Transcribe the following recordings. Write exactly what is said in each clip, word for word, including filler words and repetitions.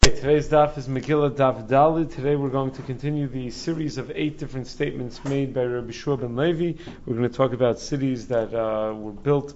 Today's daf is Megillah Daf Dalid. Today we're going to continue the series of eight different statements made by Rabbi Shua ben Levi. We're going to talk about cities that uh, were built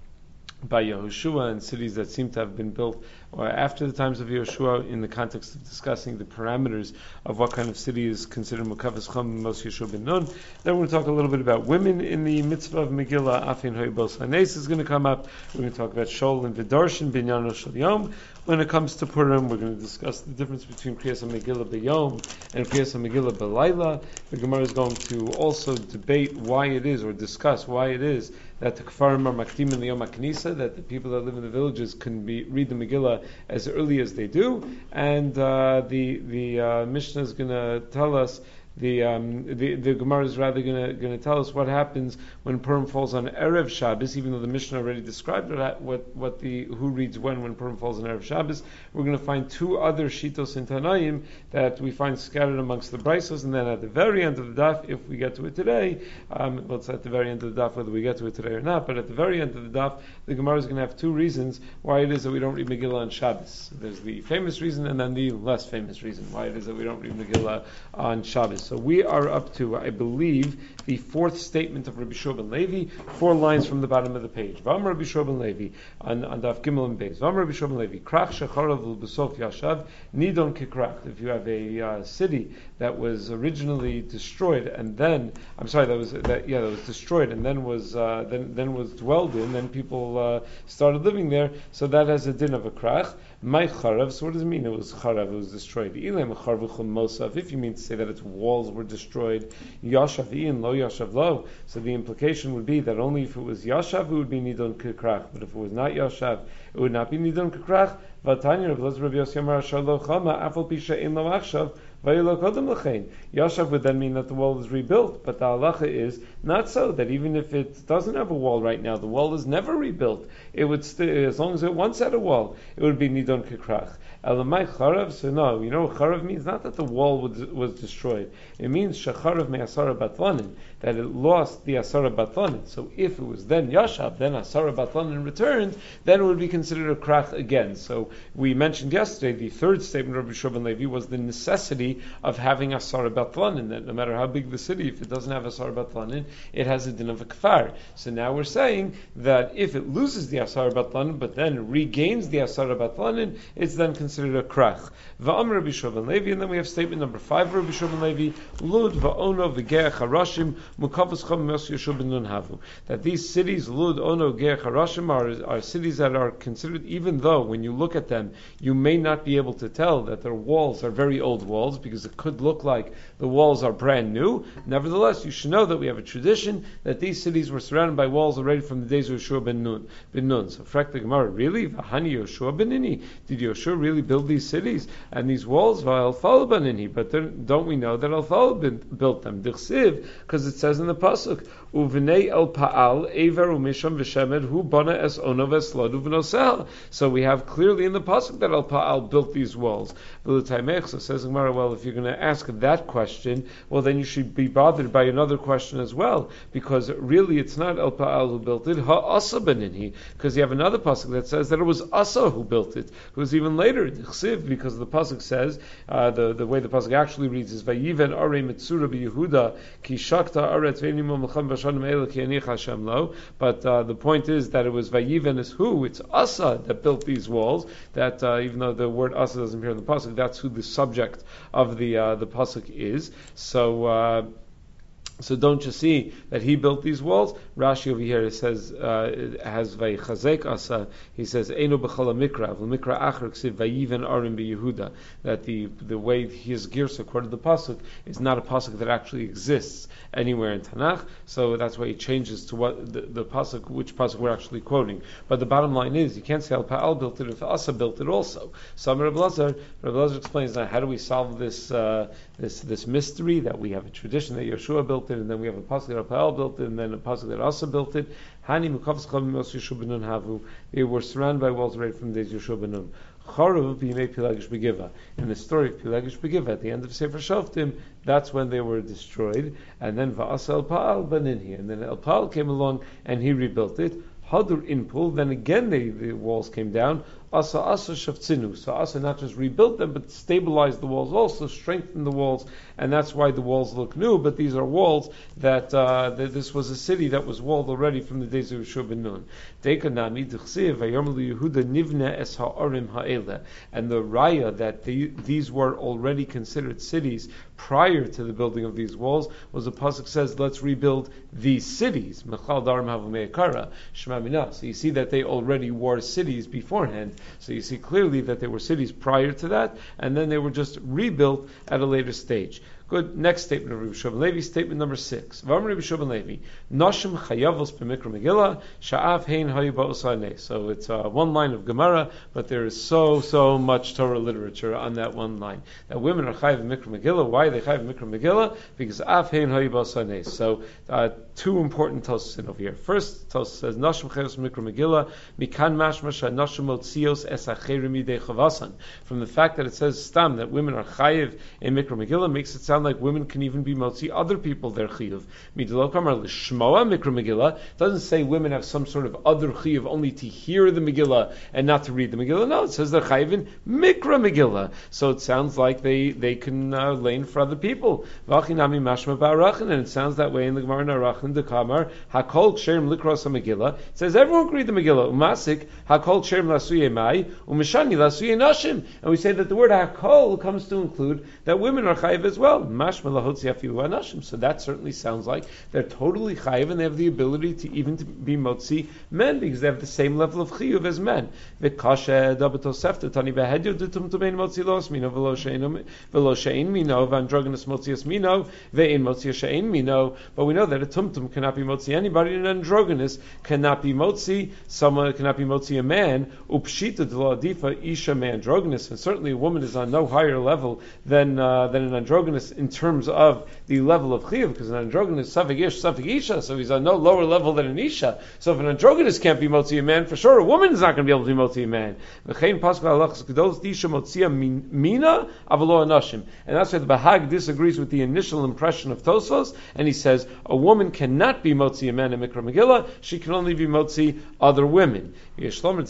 by Yehoshua and cities that seem to have been built or after the times of Yehoshua in the context of discussing the parameters of what kind of city is considered Mukavas Chum Mos Yehoshua ben Nun. Then we're going to talk a little bit about women in the mitzvah of Megillah. Afin Hoybos Hanes is going to come up. We're going to talk about Shol and Vidarshan Binyano Shal Yom. When it comes to Purim, we're going to discuss the difference between Kriyas HaMegillah B'Yom and Kriyas HaMegillah B'Layla. The Gemara is going to also debate why it is, or discuss why it is, that the Kfarim are Makdim in the Yom HaKnisa, that the people that live in the villages can be read the Megillah as early as they do. And uh, the the uh, Mishnah is going to tell us The um, the, the Gemara is rather going to tell us what happens when Purim falls on Erev Shabbos, even though the Mishnah already described it, what what the who reads when when Purim falls on Erev Shabbos. We're going to find two other shitos in Tanaim that we find scattered amongst the Braisos, and then at the very end of the daf, if we get to it today, um, well, it's at the very end of the daf whether we get to it today or not, but at the very end of the daf, the Gemara is going to have two reasons why it is that we don't read Megillah on Shabbos. There's the famous reason and then the less famous reason why it is that we don't read Megillah on Shabbos. So we are up to, I believe, the fourth statement of Rabbi Shua ben Levi, four lines from the bottom of the page. Vam Rabbi Shua ben Levi, on, on Daf Gimel and Beis. Vam Rabbi Shua ben Levi, Krach shecharav l'besof yashav, nidon kikrach. If you have a uh, city that was originally destroyed and then, I'm sorry, that was that yeah, that was destroyed and then was uh, then then was dwelled in, then people uh, started living there. So that has a din of a krach. My charav. So what does it mean? It was charav. It was destroyed. Ilam charvuchum mosav. If you mean to say that its walls were destroyed, yashav in lo yashav lo. So the implication would be that only if it was yashav it would be nidon kikrach, but if it was not yashav it would not be nidon kikrach. Vatanya Rav Elazar Rabbi Yossi Amar Shalo Chama Afal Pisha In Lo Achshav Vayilo Kodem L'chein. Yashav would then mean that the wall is rebuilt, but the halacha is not so, that even if it doesn't have a wall right now, the wall is never rebuilt. It would st- as long as it once had a wall, it would be nidon kikrach. Elamai charav. So no, you know what charav means? Not that the wall was, was destroyed. It means shecharav me asara batlanin, that it lost the asara batlanin. So if it was then yashav, then asara batlanin returned, then it would be considered a krach again. So we mentioned yesterday the third statement of Rabbi Shua ben Levi was the necessity of having asara batlanin, that no matter how big the city, if it doesn't have asara batlanin, it has a din of a kfar. So now we're saying that if it loses the asara batlanin, but then regains the asara batlanin, it's then considered a krach. Va'am Rabbi Shua ben Levi, and then we have statement number five, Rabbi Shua ben Levi, Lud va'ono v'ge'ech harashim mukavos chom Mos Yehoshua ben Nun havu. That these cities, Lud, Ono, Ge'ech harashim, are, are cities that are considered, even though when you look at them, you may not be able to tell that their walls are very old walls, because it could look like the walls are brand new. Nevertheless, you should know that we have a tradition that these cities were surrounded by walls already from the days of Yehoshua ben Nun. Ben Nun. So, frak the Gemara, really? V'hani Yehoshua ben Nini? Did Yehoshua really build these cities and these walls? V'al ben Nini. But don't we know that Al built them? Dichsiv, because it says in the pasuk, Uvnei El Pa'al Ever Umisham V'Shemed Hu Bana Es Ono V'Sladu V'Nosel. So we have clearly in the pasuk that El Pa'al built these walls. So says Gemara, well, if you're going to ask that question, well, then you should be bothered by another question as well, because really it's not El Pa'al who built it, Ha'asa Benini, because you have another pasuk that says that it was Asa who built it, who was even later, because the pasuk says, uh, the, the way the pasuk actually reads is, Vayiven Arei Mitzura B'Yehuda Ki Shakta Aretz Ve'nimom L'chem V'shanim Eila Ki Anich Hashem Lo. But uh, the point is that it was Vayiven is who? It's Asa that built these walls, that uh, even though the word Asa doesn't appear in the pasuk, that's who the subject of the uh, the pasuk is. So uh, so don't you see that he built these walls? Rashi over here says uh, has vaychazek asa. He says eno b'chala mikra v'mikra acher ksiv vayiven arim b'Yehuda. That the the way his girsa quoted the pasuk is not a pasuk that actually exists anywhere in Tanakh. So that's why he changes to what the, the pasuk, which pasuk we're actually quoting. But the bottom line is you can't say Al Pa'al built it if Asa built it also. So Rabbi Elazar, Rabbi Elazar explains now how do we solve this uh, this this mystery that we have a tradition that Yehoshua built it, and then we have a pasuk that Al Pa'al built it, and then a pasuk that Asa built it. Hani mukavos chom Mos Yehoshua ben Nun havu. They were surrounded by walls right from the days of Yehoshua ben Nun. Charav b'yimei Pilagish Begiva. In the story of Pilagish Begiva, at the end of Sefer Shoftim, that's when they were destroyed. And then Va'asa El Pa'al Baninhi. And then El Pa'al came along and he rebuilt it. Hadur Inpul, then again they, the walls came down. asa asa shavtzinu. So asa not just rebuilt them, but stabilized the walls, also strengthened the walls, and that's why the walls look new. But these are walls that, uh, that this was a city that was walled already from the days of Yehoshua ben Nun. Dekanami d'chsiv vayomelu Yehuda nivne es ha'arim ha'ele, and the raya that the, these were already considered cities prior to the building of these walls was the pasuk says, let's rebuild these cities. Mechal darim havu shema mina. So you see that they already were cities beforehand. So you see clearly that they were cities prior to that, and then they were just rebuilt at a later stage. Good. Next statement of Rabbi Yehoshua ben Levi, statement number six. V'amar Rabbi Yehoshua ben Levi, Noshim chayavos b'mikra Megillah, sha'af hein hayu ba'osane. So it's uh, one line of Gemara, but there is so, so much Torah literature on that one line. That women are chayav b'mikra Megillah. Why are they chayav b'mikra Megillah? Because af hein hayu ba'osane. So uh, two important tosos in over here. First, tosos says, Noshim chayavos b'mikra Megillah, mikan mashma sha'noshim motzios es acherim midei chavasan. From the fact that it says stam, that women are chayav in mikra Megillah, makes it sound like women can even be motzi other people their chiyuv. Midlo kamar l'shmoa mikra Megillah doesn't say women have some sort of other chiyuv only to hear the Megillah and not to read the Megillah. No, it says they're chayiv in mikra Megillah. So it sounds like they they can uh, lane for other people. V'achinami mashma ba'arachin, and it sounds that way in the Gemara in Arachin. The kamar hakol ksherim likros Megillah. It says everyone can read the Megillah. Umasik hakol ksherim lasuye mai umishani lasuye nashim. And we say that the word hakol comes to include that women are chayiv as well. So that certainly sounds like they're totally chayiv and they have the ability to even to be motzi men because they have the same level of chiyuv as men. But we know that a tumtum cannot be motzi anybody, and an androgynous cannot be motzi. Someone cannot be motzi a man. Upshita d'la'adifa isha me androgynous, and certainly a woman is on no higher level than uh, than an androgynous in terms of the level of chiyuv, because an androgynous suffik ish, suffik isha, so he's on no lower level than an isha. So if an androgynous can't be motzi a man, for sure a woman is not going to be able to be motzi a man. And that's why the Bahag disagrees with the initial impression of Tosos, and he says a woman cannot be motzi a man in Mikra Megillah, she can only be motzi other women. And it could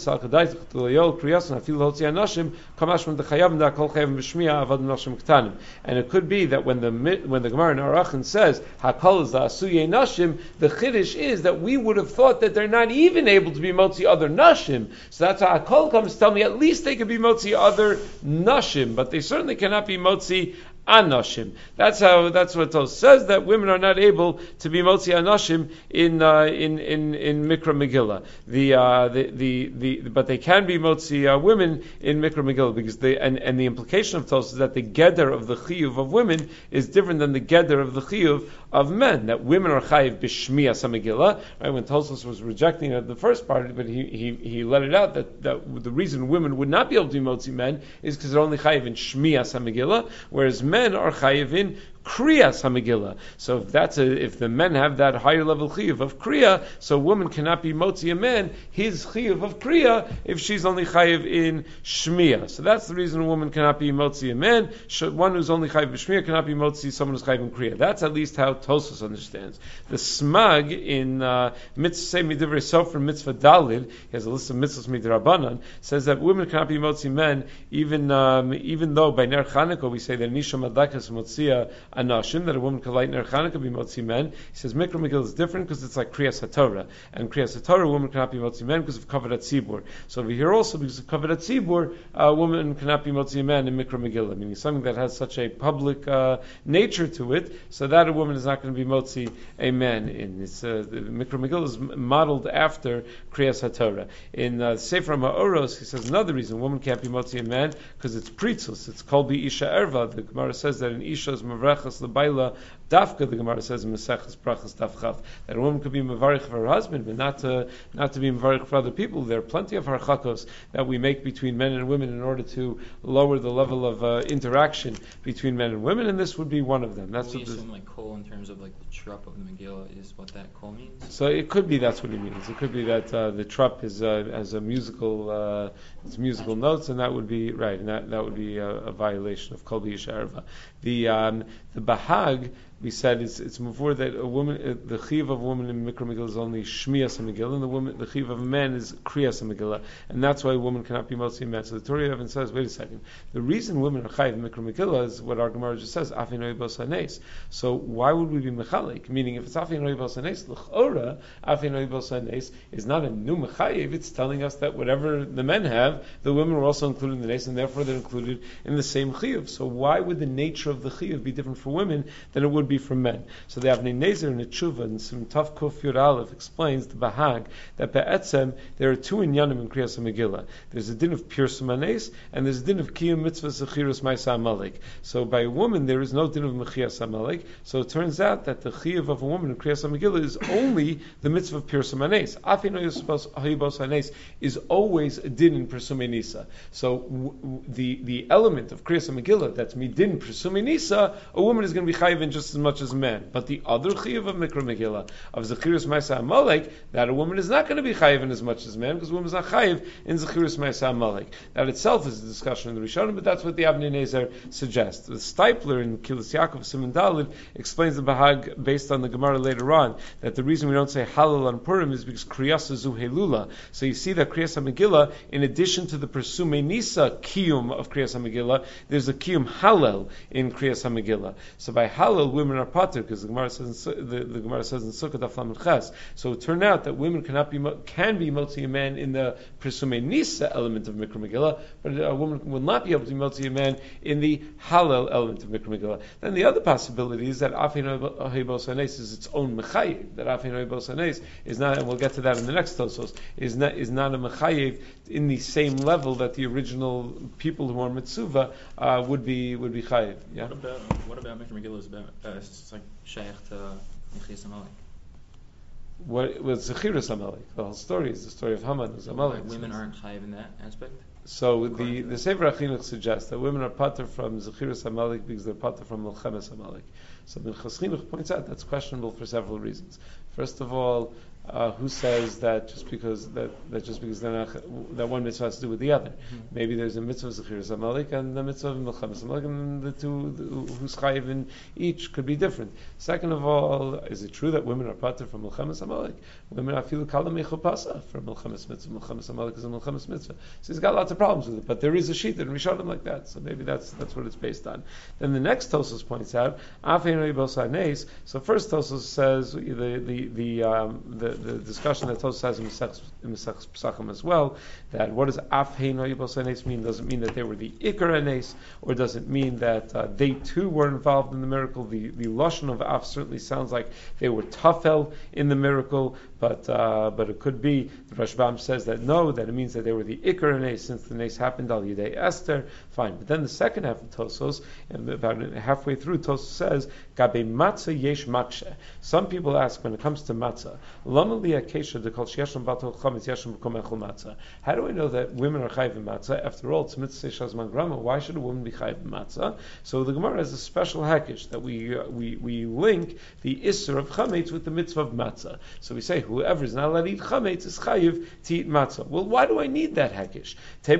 be that when the when the Gemara in Arachin says Hakol is the Asuye Nashim, the Chiddush is that we would have thought that they're not even able to be motzi other Nashim. So that's how Hakol comes to tell me at least they could be motzi other Nashim, but they certainly cannot be motzi Anashim. That's how. That's what it says, that women are not able to be motzi Anashim in uh, in in in Mikra Megillah. The, uh, the the the but they can be motzi uh, women in Mikra Megillah because they and, and the implication of Tos is that the geder of the chiyuv of women is different than the geder of the chiyuv of men. That women are chayiv b'shmiyas Megillah. Right, when Tosfos was rejecting uh, the first part, but he, he he let it out that, that the reason women would not be able to be motzi men is because they're only chayiv in shmiyas Megillah, whereas men men are chayiv in Kriyas HaMegillah. So if that's a, if the men have that higher level chiyuv of Kriya, so a woman cannot be motzi a man his chiyuv of Kriya if she's only chayiv in Shmiya. So that's the reason a woman cannot be motzi a man. One who's only chayiv in Shmiya cannot be motzi someone who's chayiv in Kriya. That's at least how Tosfos understands. The Smag in uh, Mitzvah Midivrei Sofer Mitzvah Dalid, he has a list of mitzvahs midrabanan, says that women cannot be motzi men even um, even though by Ner Chanukah we say that Nisha Madlakas Motzia Anashim, that a woman can light Ner Chanukah be motzi men. He says Mikra Megillah is different because it's like Kriyas HaTorah, and Kriyas HaTorah a woman cannot be motzi men because of Kavod HaTzibur. So over here also because of Kavod HaTzibur, a woman cannot be motzi men in Mikra Megillah, meaning something that has such a public uh, nature to it, so that a woman is not going to be motzi a man in. It's uh, the Mikra Megillah is modeled after Kriyas HaTorah. In uh, Sefer Ma'oros, he says another reason a woman can't be motzi a man because it's pritzus, it's kol bi isha erva. The Gemara says that an isha is mavrechas lebaila dafka. The Gemara says in Maseches Brachas Daf Chaf that a woman could be mavarich for her husband, but not to not to be mavarich for other people. There are plenty of harchakos that we make between men and women in order to lower the level of uh, interaction between men and women, and this would be one of them. That's we what assume like kol in terms of like the trup of the Megillah is what that kol means. So it could be that's what he means. It could be that uh, the trup is uh, as a musical, uh, it's musical notes, and that would be right, and that, that would be a, a violation of kol b'isha erva. The um, the Bahag we said it's it's before that a woman, uh, the chiv of a woman in Mikra Megillah is only Shmiyas Megillah, and the woman, the chiv of a man is Kriyas Megillah, and that's why a woman cannot be Motzi man. So the Torah even says, wait a second, the reason women are chayiv in Mikra Megillah is what our Gemara just says, Afin Oibos Hanes. So why would we be mechalik? Meaning, if it's Afin Oibos Hanes, l'chora Afin Oibos Hanes is not a new mechayiv. It's telling us that whatever the men have, the women were also included in the nes, and therefore they're included in the same chiyuv. So why would the nature of the chiyuv be different for women than it would be for men? So the Avnei Nezer in the Tshuva and some Tav Kuf Yud Aleph explains the Bahag that be'etzem there are two inyanim in Kriyas Megillah. There's a din of Pirsum Hanes and there's a din of Kiyum Mitzvah Zechirus Ma'aseh Amalek. So by a woman there is no din of Mechias Amalek. So it turns out that the chiyuv of a woman in Kriyas Megillah is only the mitzvah of Pirsum Hanes. Afin Oibos Hanes is always a din in Pirsum Nisa. So w- w- the the element of Kriyas Megillah that's midin Pirsum Nisa, a woman is going to be chayiv in just as much as a man. But the other chiyuv of Mikra Megillah, of Zechirus Ma'aseh Amalek, that a woman is not going to be chayiv in as much as a man, because a woman is not chayiv in Zechirus Ma'aseh Amalek. That itself is a discussion in the Rishonim, but that's what the Avnei Nezer suggests. The Stipler in Kilis Yaakov Siman Daled explains the Bahag based on the Gemara later on, that the reason we don't say Halal on Purim is because Kriyas Zu Helula. So you see that Kriyas HaMegillah, in addition to the Persume Nisa kiyum of Kriyas HaMegillah, there's a kiyum Halal in Kriyas HaMegillah. So by Halal, women are pater, because the Gemara says in, the, the Gemara says in Sukkot Daf Lamed Ches. So it turned out that women cannot be can be motzi a man in the Persume Nisa element of Mikra Megillah, but a woman will not be able to be motzi a man in the Halal element of Mikra Megillah. Then the other possibility is that Afin Oibos Hanes is its own mechayiv. That Afin Oibos Hanes is not, and we'll get to that in the next Tosos, is not is not a mechayiv in the same level that the original people who are mitzvah uh, would be would be chayiv. Yeah. What about what about Mikra Megillah is about? Uh, it's like shaykh to Mechias Amalek. What was Zechirus Amalek? The whole story is the story of Haman who's Amalek. Like women aren't chayiv in that aspect. So the the Sefer HaChinuch suggests that women are pater from Zechirus Amalek because they're pater from Milchemes Amalek. So the Minchas Chinuch points out that's questionable for several reasons. First of all, Uh, who says that just because that, that just because they're not, that one mitzvah has to do with the other? Mm-hmm. Maybe there's a mitzvah of Zechirus Amalek and the mitzvah of Milchemes Amalek, and the two the, who's chayiv in each could be different. Second of all, is it true that women are pater from Milchemes Amalek? Women are filu kala mechupasa from Milchemes mitzvah. Milchemes Amalek is a Milchemes mitzvah. So he's got lots of problems with it, but there is a sheet in Rishonim like that. So maybe that's that's what it's based on. Then the next Tosos points out Afin Oibos Hanes. So first Tosos says the the the um, the the discussion that Tosos has in Mesech Pesachim as well, that what does Afhein Oibos Hanes mean? Does it mean that they were the Ikar Hanes, or does it mean that uh, they too were involved in the miracle? The the Lashon of Af certainly sounds like they were Tafel in the miracle, but uh, but it could be, the Rashbam says that no, that it means that they were the Ikar Hanes, since the Nes happened al Yidei Esther. Fine. But then the second half of Tosos, and about halfway through, Tosos says, Gabe Matzah Yesh Makshe. Some people ask, when it comes to Matzah, Lama Li Akesha de Kol Sheyesham Bato Chametz Yesham B'Kom Echol Matzah. How do I know that women are chayiv in Matzah? After all, it's Mitzvah Shazman Grama. Why should a woman be chayiv in Matzah? So the Gemara has a special hakish that we uh, we we link the Isser of Chametz with the mitzvah of Matzah. So we say whoever is not allowed to eat Chametz is chayiv to eat Matzah. Well, why do I need that hakish?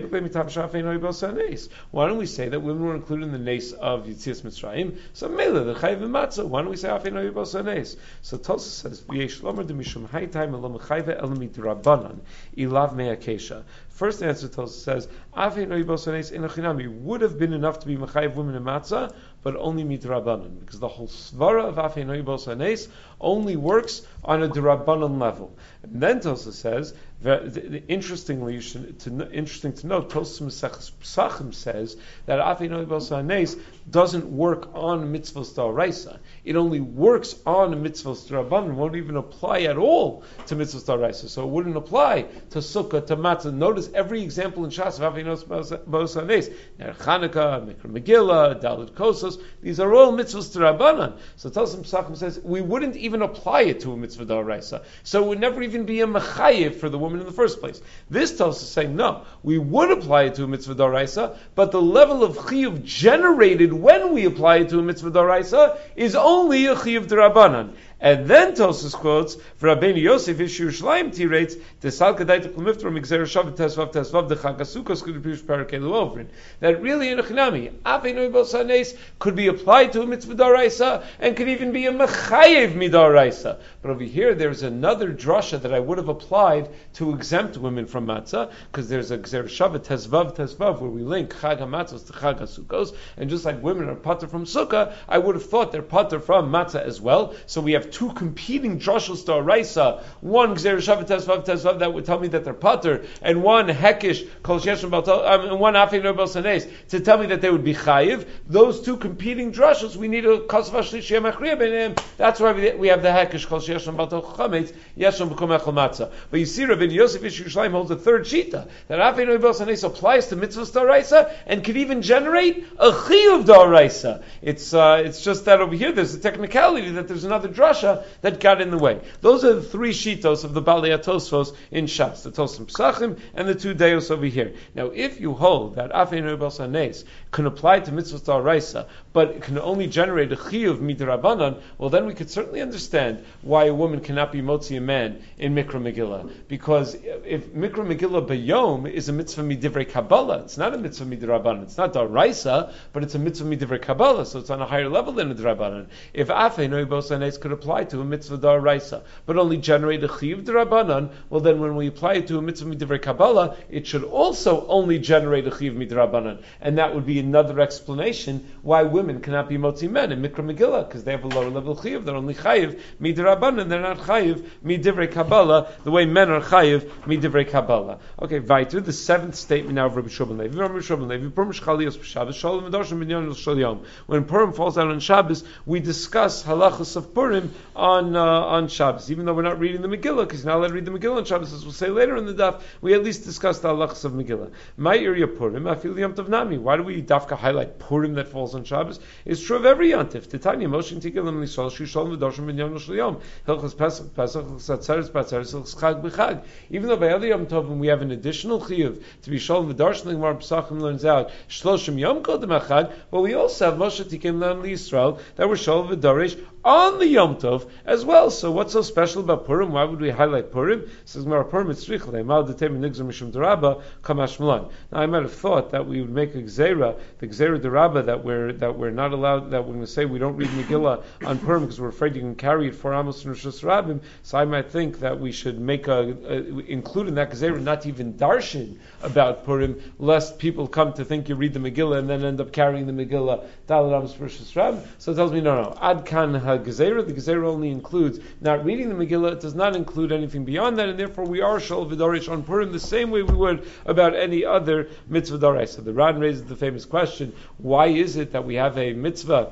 Why don't we say that women were included in the nes of Yitzias Mitzrayim? So Mela, the chayiv in Matzah. Why don't we say Afin Oibos Hanes? So Tosos says, V'yesh lomer de mishum haytime elam chayve elam midrabanan ilav me'akesha. First answer Tosos says, Afin Oibos Hanes in achinami would have been enough to be mechayiv women in Matzah, but only midrabanan, because the whole svara of Afin Oibos Hanes only works on a drabanan level. And then Tosos says, interestingly, to, interesting to note, Tosos Mesech Pesachim says that Afin Oibos Hanes doesn't work on mitzvos d'oraisa. It only works on mitzvos d'rabanan. Won't even apply at all to mitzvos d'oraisa. So it wouldn't apply to sukkah, to matzah. Notice every example in Shas of Afin Oibos Hanes. Ner Chanukah, Mikra Megillah, Dalit Kosos. These are all mitzvos d'rabanan. So Tosos Pesachim says we wouldn't even apply it to a mitzvah d'oraisa. So it would never even be a mechayiv for the woman in the first place. This Tosos is saying no, we would apply it to a mitzvah d'oraisa, but the level of chiyuv generated when we apply it to a mitzvah d'oraisa is only a chiyuv d'rabanan. And then Tosfos quotes, for Rabbeinu Yosef, Ishu Yerushalayim Tirates, the Salkadaitik Lemiftra, Migzer Shavat Tesvav Tesvav, the Chagasukos could be Parakelu Ovrin. That really in a Chinami, Afeinoi Bosanes could be applied to a mitzvah daraisa and could even be a mechayev midaraisa. But over here, there's another drasha that I would have applied to exempt women from matzah, because there's a Gzer Shavat Tesvav Tesvav where we link Chag HaMatzos to Chag HaSukkos, and just like women are pater from Sukkah, I would have thought they're pater from matzah as well. So we have two competing drashos to araisa. One Gzer Shavat Tesvav Tesvav that would tell me that they're pater, and one Hekish Kol Sheshem Baltal, um, and one Afeinoi Bosanes to tell me that they would be chayiv. Those two competing drashos, we need a kasva shlishi machriya b'neim. That's why we, we have the Hekish Kol Sheshem Baltal Chametz Yeshem B'kom Echel Matzah. But you see, Rabbi Yosef Ish Yerushalayim holds a third shita that Afeinoi Bosanes applies to mitzvahs d'oraisa and could even generate a chiyuv d'oraisa. It's uh, it's just that over here there's a technicality that there's another drasha that got in the way. Those are the three shitos of the Balei Tosfos in Shas, the Tosim Pesachim and the two Deos over here. Now, if you hold that Afeinoi Bosanes can apply to mitzvahs d'oraisa, but it can only generate a chiyuv midrabanan, well then we could certainly understand why a woman cannot be motzi a man in Mikra Megillah. Because if Mikra Megillah bayom is a mitzvah midivrei Kabbalah, it's not a mitzvah midrabanan. It's not d'oraisa, but it's a mitzvah midivrei Kabbalah, so it's on a higher level than a drabanan. If Afeinoi Bosanes could apply to a mitzvah d'oraisa, but only generate a chiyuv d'rabanan, well then when we apply it to a mitzvah midivrei Kabbalah, it should also only generate a chiyuv midrabanan, and that would be another explanation why women cannot be motzi men in Mikra Megillah, because they have a lower level chiyuv. They're only chayiv midrabanan. They're not chayiv midivrei Kabbalah the way men are chayiv midivrei Kabbalah. Okay, weiter. The seventh statement now of Rabbi Shua ben Levi. Rabbi Shua ben Levi, Purim Shchalios b'Shabbos, Shalom v'Doshim b'Nyon Shel Yom. When Purim falls out on Shabbos, we discuss halachos of Purim on uh, on Shabbos. Even though we're not reading the Megillah, because you're not allowed to read the Megillah on Shabbos, as we'll say later in the daf, we at least discuss the halachos of Megillah. My area Purim, I feel Yom Tov Nami. Why do we dafka highlight Purim that falls on Shabbos? It's true of every Yontif. Titania Moshe Tigelim Lisol Shalom v'Doshim b'Nyon Shel Yom. Hilchos Pesach, Pesach, Hilchos Atzeres, Batzeres, Hilchos Chag b'Chag. Even though by other Yom Tovim we have an additional chiyuv to be Shalom v'Doshim, the Gemara Pesachim learns out Shloshim Yom Kodem HaChag, but we also have Moshe Tikim Lam Yisrael that were Shalom v'Dorish on the Yom Tov as well. So what's so special about Purim? Why would we highlight Purim? Says Gemara Purim Mitzrich Leimal Detem Nigzar Mishum Derabba Kamash Malan. Now I might have thought that we would make a gzera, the gzera derabba that we're that we're not allowed, that we're going to say we don't read Megillah on Purim because we're afraid you can carry it for Amos and Rosh Hashanah. So I might think that we should make a, a include in that gzera not even darshan about Purim, lest people come to think you read the Megillah and then end up carrying the Megillah Daled Amos Rosh Hashanah. So it tells me no, no. Ad kan ha gzera. The gzera only includes not reading the Megillah. It does not include anything beyond that, and therefore we are shol v'dorish on Purim the same way we would about any other mitzvah daraisa. The Ran raises the famous question: why is it that we have a mitzvah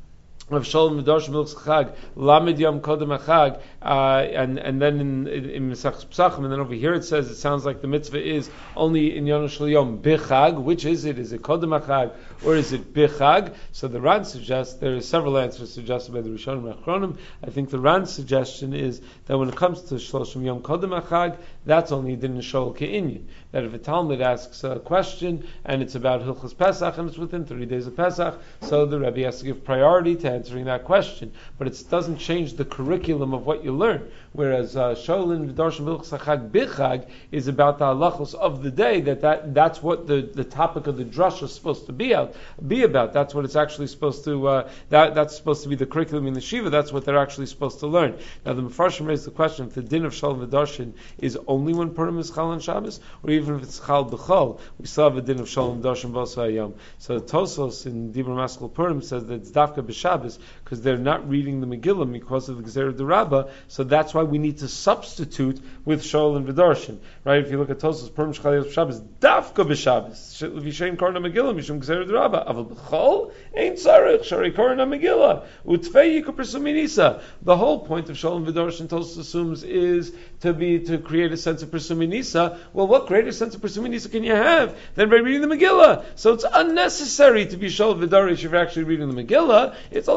of Shalom v'Doshim Hilchos Chag Lamed Yom Kodem HaChag, uh, and and then in in Mesachos Pesachim, and then over here it says it sounds like the mitzvah is only in Yom Shel Yom B'Chag. Which is it? Is it Kodem HaChag or is it B'Chag? So the Ran suggests there are several answers suggested by the Rishonim and Achronim. I think the Ran's suggestion is that when it comes to Shloshim Yom Kodem HaChag, that's only din Shol Ke'inyin. That if a Talmud asks a question and it's about Hilchos Pesach and it's within thirty days of Pesach, so the Rebbe has to give priority to answering that question. But it doesn't change the curriculum of what you learn. Whereas Sholin V'Darshim Hilchos HaChag B'Chag is about the halachos of the day, that, that that's what the, the topic of the drasha is supposed to be out, be about. That's what it's actually supposed to, uh, that that's supposed to be the curriculum in the Shiva. That's what they're actually supposed to learn. Now the Mefarshim raised the question, if the din of Sholin V'Darshin is only when Purim is Chal on Shabbos, or even if it's Chal B'Chol, we still have a din of Sholin V'Darshin B'Osa Hayom. So Tosos in Dibur Maskal Purim says that it's Dafka B'Shabbos, because they're not reading the Megillah because of the Gzera D'Rabba, so that's why we need to substitute with Shol and V'Darshin. Right? If you look at Tosos, Purim Shchalios B'Shabbos, Dafka B'Shabbos, V'Shein Korna Megillah, Mishum Gzera D'Rabba, Aval B'Chol, Ein Tzarech, Shari Korna Megillah, U'Tfei Yiku Persuminisa. The whole point of Shol and V'Darshin, Tosos assumes, is to be, to create a sense of Persuminisa. Well, what greater sense of Persuminisa can you have than by reading the Megillah? So it's unnecessary to be Shol V'Darish if you're actually reading the Megillah. It's only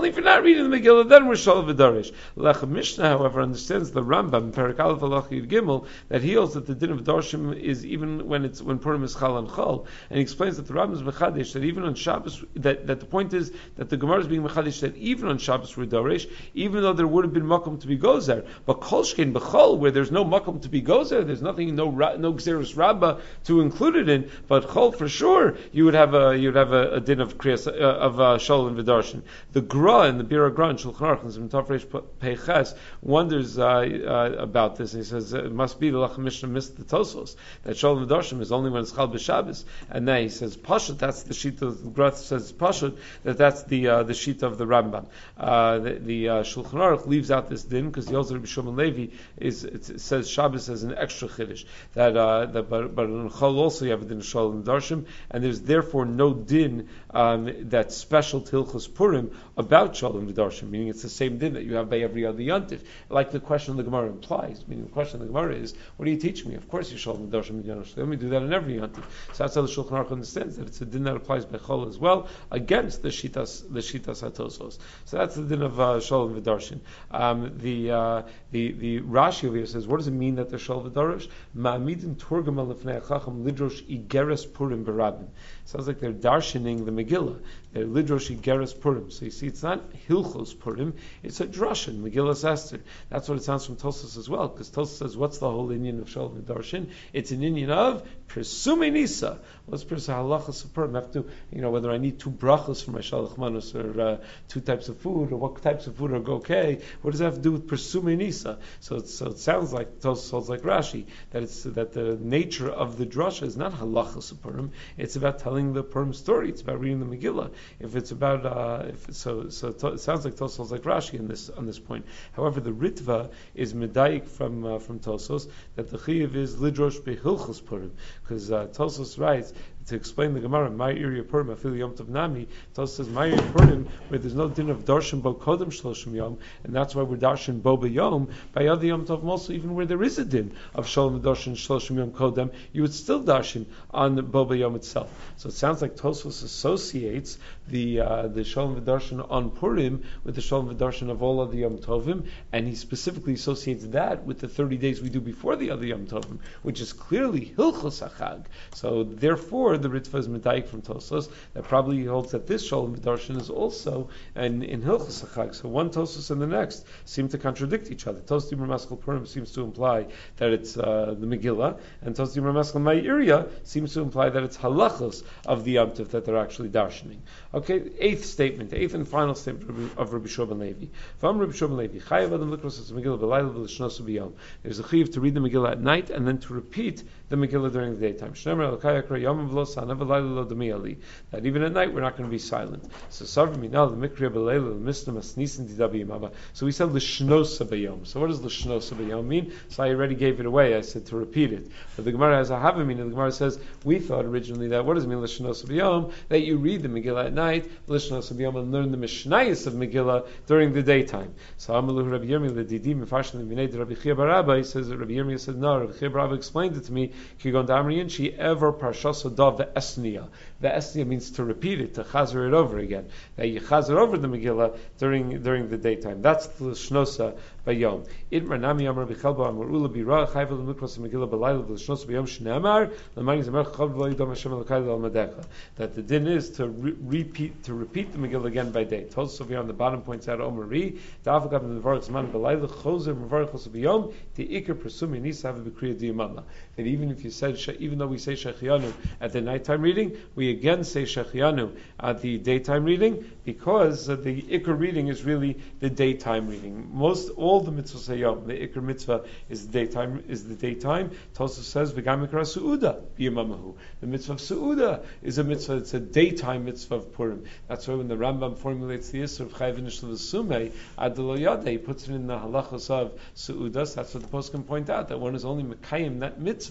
only if you're not reading the Megillah, then we're Shol V'Darish. Lechem Mishnah, however, understands the Rambam, Perek Aleph Halach Yud Gimel, that he holds that the din of Darshim is even when it's when Purim is Chal and Chol, and he explains that the Rambam is Mechadish, that even on Shabbos, that, that the point is that the Gemara is being Mechadish, that even on Shabbos we're Darish, even though there would have been Makom to be Gozer, but Kolshkein B'Chol, where there's no Makom to be Gozer, there's nothing, no no Gzerus Rabbah to include it in, but Chol for sure, you would have a you would have a, a din of Kriyas, uh, of uh, Shol and V'Darshin. The Gra and the Bira Gra and Shulchan Aruch and Tafresh Peiches wonders uh, uh, about this. And he says it must be the Lechem Mishnah missed the Tosos that Shol and V'Darshin is only when it's Chal b'Shabbos. And then he says Pashut, that's the sheet of the Gra says Pashut, that that's the uh, the sheet of the Rambam. Uh, the the uh, Shulchan Aruch leaves out this din because the Yozar Rabbi Shimon Levi is it says Shabbos as an extra chiddush that uh, that but, but in Chol also you have a din of Shol and V'Darshin, and there's therefore no din um, that's special to Hilchos Purim about Shol and V'Darshin, meaning it's the same din that you have by every other Yontif, like the question of the Gemara implies. Meaning the question of the Gemara is, what do you teach me? Of course you Shol and V'Darshin. Let me do that in every Yontif. So that's how the Shulchan Aruch understands that it's a din that applies by Chol as well against the Shitas the Shitas HaTosos. So that's the din of uh, Shol and V'Darshin. Um, the uh, the the Rashi over here says, what does it mean that they're Shol V'Darish? Ma'amidim Turgam Alefnei Chacham Lidrosh Igeres Purim Berabim. Sounds like they're darshaning the Megillah. They're Lidrosh Igeres Purim. So you see, it's not Hilchos Purim, it's a drashin, Megillah Esther. That's what it sounds from Tosfos as well, because Tosfos says, what's the whole Inyan of Shol V'Darshin? It's an Inyan of Persume Nisa. What's Persume Halachas of Purim? I have to, you know, whether I need two brachos for my Shalach Manus, or uh, two types of food, or what types of food are okay. What does that have to do with Persume Nisa? So, it's, so it sounds like, Tosfos sounds like Rashi, that it's that the nature of the drasha is not Halachas of Purim, it's about telling the Purim story, it's about reading the Megillah. If it's about, uh, if, so so it sounds like Tosfos like Rashi in this on this point. However, the Ritva is medayik from uh, from Tosfos that the chiyuv is lidrosh behilchos Purim, because uh, Tosfos writes to explain the Gemara, my area Purim, afil yom tov nami. Tosfos says my area Purim, where there's no din of darshan bo kodem shloshim yom, and that's why we're darshan bo b'yom. By other yom tov also, even where there is a din of shalom darshan shloshim yom kodem, you would still darshan on the bo b'yom itself. So it sounds like Tosfos associates the uh, the shalom v'darshan on Purim with the shalom v'darshan of all other yom tovim, and he specifically associates that with the thirty days we do before the other yom tovim, which is clearly hilchos hachag. So therefore, the Ritva is medayik from Tosfos that probably holds that this shalom v'darshan is also in, in hilchos hachag. So one Tosfos and the next seem to contradict each other. Tosfos Dimar Maskal Purim seems to imply that it's uh, the Megillah, and Tosfos Dimar Maskal Ma'irya seems to imply that it's halachos of the yom tov that they're actually darshaning. Okay, eighth statement, eighth and final statement of Rabbi Shua ben Levi. From Rabbi Shua ben Levi, Chayav Adam Likros as Megillah b'Layla v'Lishnosu b'Yom. There's a chayav to read the Megillah at night and then to repeat the Megillah during the daytime. Shnemer Elokaya Kra Yom V'Lo Sana V'Layla Lo Dami Ali. That even at night we're not going to be silent. So Savri Minal the Mikriya b'Layla l'Misna Masnisin Didabi Yamava. So we said Lishnosa b'Yom. So what does Lishnosa b'Yom mean? So I already gave it away. I said to repeat it. But the Gemara has a Havamina. The Gemara says we thought originally that what does it mean Lishnosa b'Yom? That you read the Megillah at night, Lishnosa b'Yom, and learn the Mishnayos of Megillah during the daytime. So Amalu Rabbi Yirmiyah the Didim Mefashlim B'nei Rabbi Chia bar Abba. He says that Rabbi Yirmiyah said no. Rabbi Chia bar Abba explained it to me. Kigon Damriyan she ever parshas dav the esniya. The esniya means to repeat it, to chazer it over again. That you chazer over the Megillah during during the daytime. That's the Lishnosa b'Yom. It Ranami Amar B'Chalba Amar Ula Bira Chayvel Mikros Megillah B'Layla Lishnosa b'Yom Shneamar L'Mani Zemer Chav V'Yidom Hashem Elokay L'Al Madecha. That the din is to re- repeat to repeat the Megillah again by day. Tosfos over here on the bottom points out Omari Da'afagav Mevarach Zman B'Layla Chozer Mevarach Chos b'Yom the Iker Persumi Nisa Have B'Kriya Diyamala. That even if you said even though we say Shechianu at the nighttime reading, we again say Shechianu at the daytime reading because uh, the Iker reading is really the daytime reading. Most all the mitzvahs hayom, the Iker mitzvah is the daytime. Is the daytime. Tosfos says v'gam ikra suuda b'yamamahu. The mitzvah of suuda is a mitzvah. It's a daytime mitzvah of Purim. That's why when the Rambam formulates the Yisur of Chayv Nishlavasumei Adelo Yada, he puts it in the halachos of suudas. That's what the poskim point out that one is only mekayim that mitzvah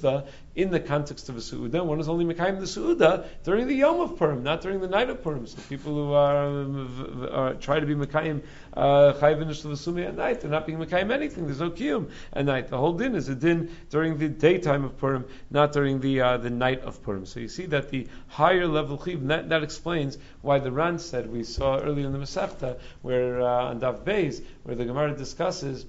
in the context of a Su'uda, one is only Mekayim the Su'uda during the Yom of Purim, not during the night of Purim. So people who are, are try to be Mekayim Chayiv Nish L'Sumi at night, they're not being Mekayim anything. There's no Kiyum at night. The whole din is a din during the daytime of Purim, not during the uh, the night of Purim. So you see that the higher level Chiv, that, that explains why the Ran said, we saw earlier in the Masechta, where uh, on Daf Beis, where the Gemara discusses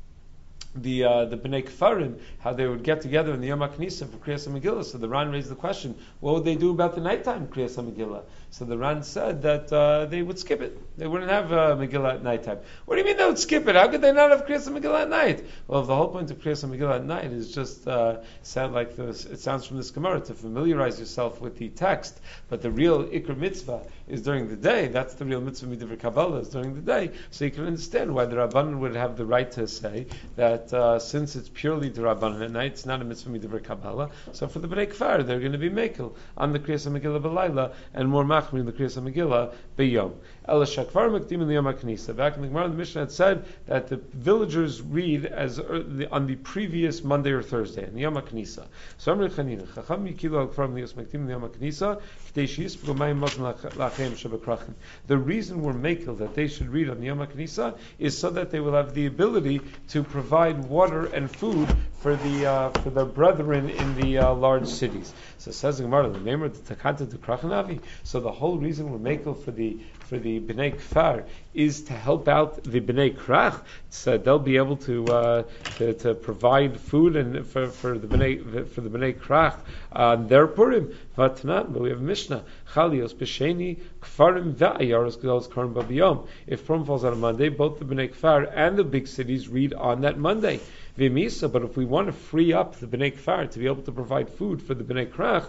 the uh, the Bnei Kfarim, how they would get together in the Yom HaKnisa for Kriyas HaMegillah. So the Ran raised the question, what would they do about the nighttime Kriyas HaMegillah? So the Ran said that uh, they would skip it. They wouldn't have uh, Megillah at nighttime. What do you mean they would skip it? How could they not have Kriyas HaMegillah at night? Well, the whole point of Kriyas HaMegillah at night is just uh, sound like this, it sounds from this Gemara to familiarize yourself with the text, but the real Ikr mitzvah is during the day. That's the real mitzvah midivrei Kabbalah, is during the day. So you can understand why the Rabbanan would have the right to say that uh, since it's purely the Rabbanan at night, it's not a mitzvah midivrei Kabbalah. So for the Bnei Kfar, they're going to be mekel on the Kriyas HaMegillah b'layla and more machmir in the Kriyas HaMegillah b'yom. Ela shakvar makdim in the Yom HaKnisa. Back in the Gemara, the Mishnah had said that the villagers read as early, on the previous Monday or Thursday in the Yom HaKnisa. So Amr Chanina, Chacham yikilu al kfar mlios makdim in the Yom HaKnisa, k'dei sheyisperu mayim mazon lachem shebekrachim. The reason we're mekel that they should read on the Yom HaKnisa is so that they will have the ability to provide water and food for the uh, for their brethren in the uh, large cities. So says the Gemara, the name of the Takanta de Krachanavi. So the whole reason we're mekel for the for the Bnei Kfar is to help out the Bnei Krach, so they'll be able to uh, to, to provide food and for, for the Bnei for the Bnei Krach on their Purim. Vatnan, but we have Mishnah Chalios B'Sheni Kfarim Va'ayaros Gedolos Karim Babiyom. If Purim falls on a Monday, both the Bnei Kfar and the big cities read on that Monday. V'misa, but if we want to free up the Bnei Kfar to be able to provide food for the Bnei Krach,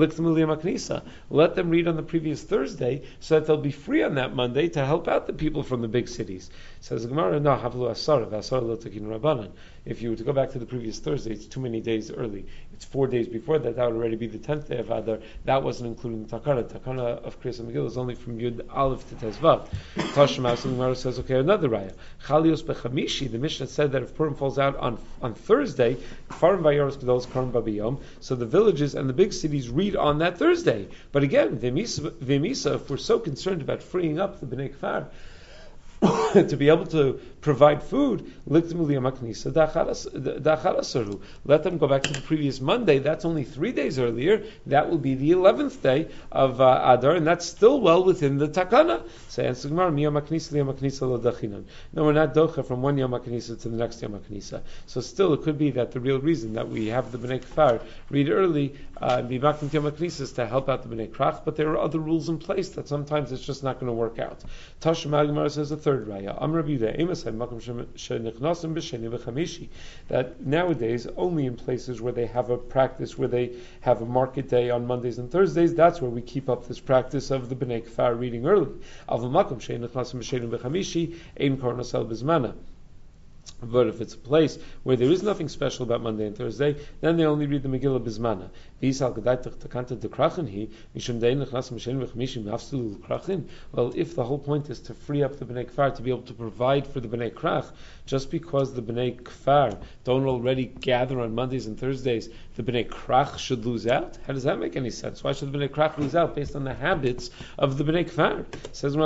let them read on the previous Thursday so that they'll be free on that Monday to help out the people from the big cities. Says the Gemara, no, havlu asar, v'asar lo takin rabbanan. If you were to go back to the previous Thursday, it's too many days early. It's four days before that. That would already be the tenth day of Adar. That wasn't including the Takana. Takana of Kriyas HaMegillah is only from Yud Aleph to Tezvav. Tashma, so the Gemara says, okay, another raya. Chalios bechamishi. The Mishnah said that if Purim falls out on on Thursday, Kfarim v'Ayaros Gedolos Karim Babiyom. So the villages and the big cities read on that Thursday. But again, v'misa, if we're so concerned about freeing up the Bnei Kfar to be able to provide food, let them go back to the previous Monday. That's only three days earlier. That will be the eleventh day of uh, Adar, and that's still well within the takana. No, we're not docha from one Yom HaKnisa to the next Yom HaKnisa. So still, it could be that the real reason that we have the Bnei Kfar read early uh, and be back to Yom HaKnisa is to help out the Bnei Krach, but there are other rules in place that sometimes it's just not going to work out. Tashma Gemara says a third raya. Am Rabbi Yehuda, Amos had makom shenichnasim b'sheni v'chamishi. That nowadays, only in places where they have a practice, where they have a market day on Mondays and Thursdays, that's where we keep up this practice of the Bnei Kfar reading early. Aval makom shenichnasim b'sheni v'chamishi ein kornosel b'zmana. But if it's a place where there is nothing special about Monday and Thursday, then they only read the Megillah Bizmana. Well, if the whole point is to free up the Bnei Kfar to be able to provide for the Bnei Krach, just because the Bnei Kfar don't already gather on Mondays and Thursdays, the Bnei Krach should lose out? How does that make any sense? Why should the Bnei Krach lose out based on the habits of the Bnei Kfar? It says,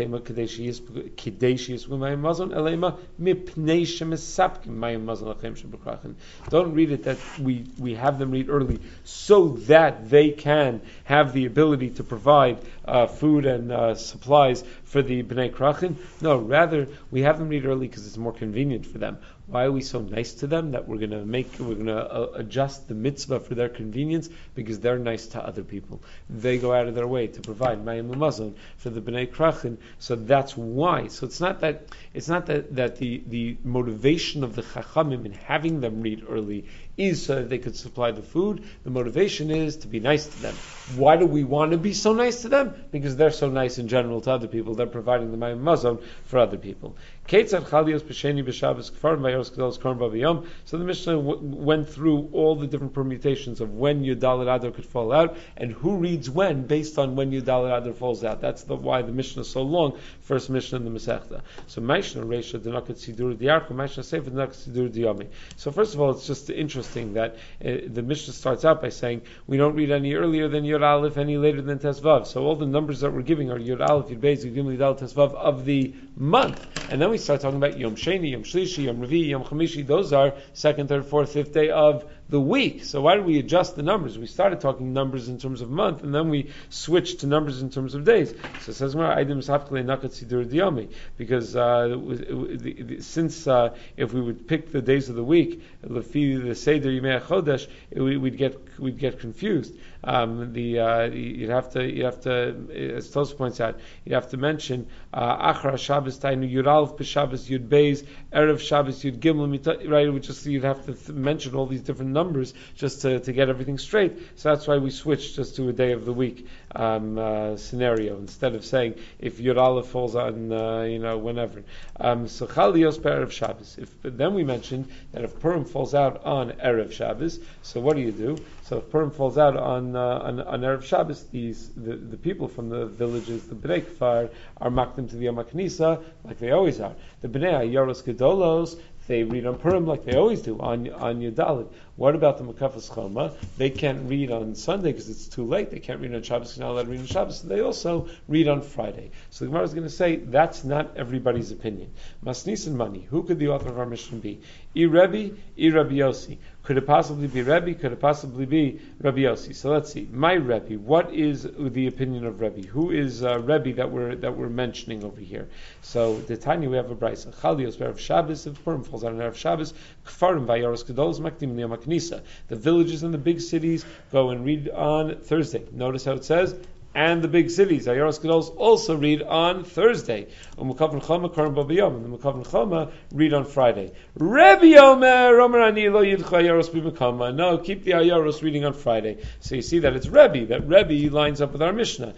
don't read it that we, we have them read early so that they can have the ability to provide uh, food and uh, supplies for the Bnei Krachin. No, rather we have them read early because it's more convenient for them. Why are we so nice to them that we're going to make, we're going to uh, adjust the mitzvah for their convenience? Because they're nice to other people. They go out of their way to provide mayim umazon for the Bnei Krachin. So that's why. So it's not that it's not that, that the, the motivation of the Chachamim in having them read early is so that they could supply the food. The motivation is to be nice to them. Why do we want to be so nice to them? Because they're so nice in general to other people. They're providing the mayim umazon for other people. Keitzad chalios b'sheni b'Shabbos kfar Yaros Gedolos Korban B'Yom. So the Mishnah w- went through all the different permutations of when Yud Daled Adar could fall out and who reads when based on when Yud Daled Adar falls out. That's the why the Mishnah is so long. First Mishnah in the Masechta. So Mishnah Reisha Denakat Sidur Diarko, Mishnah Sefer Denakat Sidur Diyami. So first of all, it's just interesting that uh, the Mishnah starts out by saying we don't read any earlier than Yud Aleph, any later than Tesvav. So all the numbers that we're giving are Yud Aleph, Yud Beis, Yud Gimel, Yud Aleph, Tesvav of the month. And then we start talking about Yom Sheni, Yom Shlishi, Yom Revi, Yom Chamishi. Those are second, third, fourth, fifth day of the week. So why did we adjust the numbers? We started talking numbers in terms of month, and then we switched to numbers in terms of days. So it says because uh, since uh, if we would pick the days of the week, the Seder Yimei Chodesh, we'd get we'd get confused. Um, the uh, you'd have to you have to, as Tos points out, you have to mention Achra Shabbos Tainu Yud Aleph B'Shabbos Yud Beis Erev Shabbos Yud Gimel, right? Which just you'd have to th- mention all these different numbers just to, to get everything straight. So that's why we switched just to a day of the week um, uh, scenario instead of saying if Yud Aleph falls on uh, you know whenever. Um, so Chalios Erev Shabbos. If then we mentioned that if Purim falls out on Erev Shabbos, so what do you do? So if Purim falls out on uh, on, on Erev Shabbos, these the, the people from the villages, the Bnei Kfar, are makdim to the Yom HaKnisa like they always are. The Bnei Yaros Gedolos, they read on Purim like they always do on on Yud Daled. What about the Mekafas Choma? They can't read on Sunday because it's too late. They can't read on Shabbos. You're not allowed to read on Shabbos. So they also read on Friday. So the Gemara is going to say that's not everybody's opinion. Masnis and Mani. Who could the author of our mission be? I Rebbe, I Rabbi Yossi. Could it possibly be Rebbe? Could it possibly be Rabbi Yossi? So let's see. My Rebbe. What is the opinion of Rebbe? Who is uh, Rebbe that we're that we're mentioning over here? So the Tanya, we have a brayso. Chalios Erev Shabbos. If Purim falls out on Erev Shabbos, Kfarim Vayaros Gedolos Makdim Liyom HaKnisa. The villages and the big cities go and read on Thursday. Notice how it says. And the big cities, Ayaros Gedolos, also read on Thursday. And the Mekavin Choma read on Friday. Rebbe Omer, Omer Ani lo yidcha Ayaros b'Mekama. No, keep the Ayaros reading on Friday. So you see that it's Rebbe, that Rebbe lines up with our Mishnah.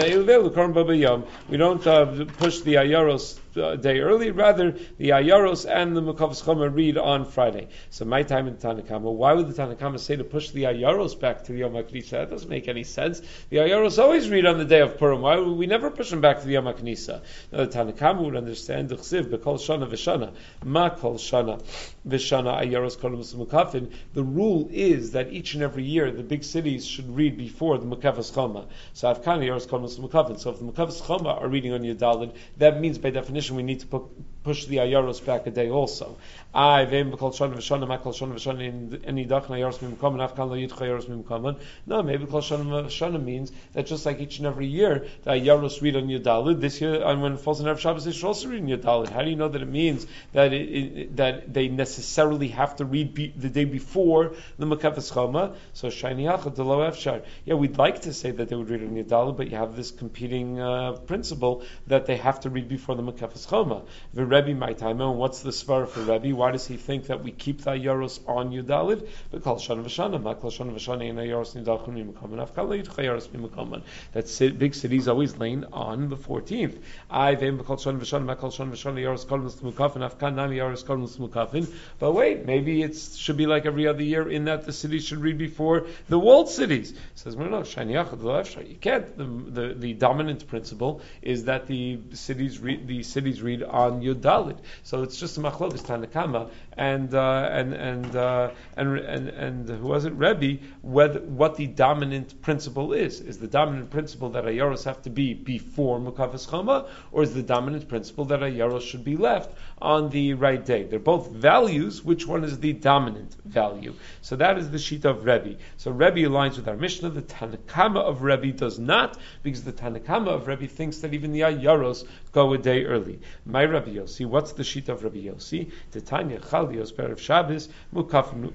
We don't uh, push the Ayaros Uh, day early, rather the Ayaros and the Mekavos Choma read on Friday. So my time in the Tanakama, why would the Tanakama say to push the Ayaros back to the Yom HaKnisa? That doesn't make any sense. The Ayaros always read on the day of Purim. Why would we never push them back to the Yom HaKnisa? Now the Tanakama would understand the Chsiv, Bekol Shana V'Shana, Ma Kol Shana V'Shana Ayaros Kol Mukafin. The rule is that each and every year the big cities should read before the Mekavos Choma. So Avkan Ayaros Kol Mukafin. So if the Mekavos Choma are reading on Yud Daled, that means by definition we need to pu- push the Ayaros back a day also. I vem b'kol shana v'shana, ma kol shana v'shana in any dach Ayaros mimkaman, afkan lo yidcha Ayaros mimkaman. No, maybe kol shana v'shana means that just like each and every year the Ayaros read on Yud Daled, this year and when it falls on Erev Shabbos they should also read on Yud Daled. How do you know that it means that it, it, that they necessarily have to read be, the day before the Mekavos Choma? So shayni hachad delo efshar. Yeah, we'd like to say that they would read on Yud Daled, but you have this competing uh, principle that they have to read before the Mekavos Choma. The Rebbe my time, and what's the svar for Rebbe? Why does he think that we keep the Ayaros on Yud Daled? Because Shana V'Shana, Ma Kol Shana V'Shana in Ayaros Nidachun Mimakaman, Afkal Yid Chayaros Mimakaman. That big city's always laying on the fourteenth. I vem Kol Shana V'Shana, Ma Kol Shana V'Shana Ayaros Kol Mukafin, Afkan Nami Ayaros Kol Mukafin. But wait, maybe it should be like every other year in that the cities should read before the walled cities. He says, no, no, Shani Yachad Lo Efshar. You can't. The, the the dominant principle is that the cities read the cities read on Yud Daled. So it's just a machlokas Tanakama and uh, and and, uh, and and and who was it? Rebbe. Whether what the dominant principle is is the dominant principle that Ayaros have to be before Mekavos Choma, or is the dominant principle that Ayaros should be left on the right day? They're both values. Which one is the dominant value? So that is the sheet of Rebbe. So Rebbe aligns with our Mishnah. The Tanakama of Rebbe does not, because the Tanakama of Rebbe thinks that even the Ayaros go a day early. My Rabbi Yossi, what's the sheet of Rabbi Yossi? Titania Chalios Erev Shabbos Mukafin